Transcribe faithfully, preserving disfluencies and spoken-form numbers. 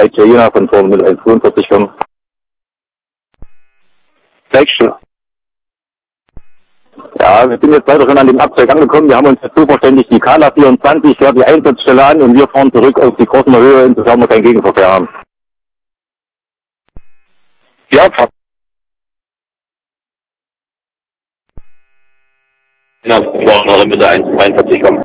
Mike Jena von Formel eins zweiundvierzig kommen. Sechste. Ja, wir sind jetzt leider schon an dem Abzweig angekommen. Wir haben uns jetzt so verständigt, die Kala vierundzwanzig fährt die Einsatzstelle an und wir fahren zurück auf die Krossener Höhe, insofern wir keinen Gegenverkehr haben. Ja, passt. Ja, wir wollen noch mit der eins zweiundvierzig kommen.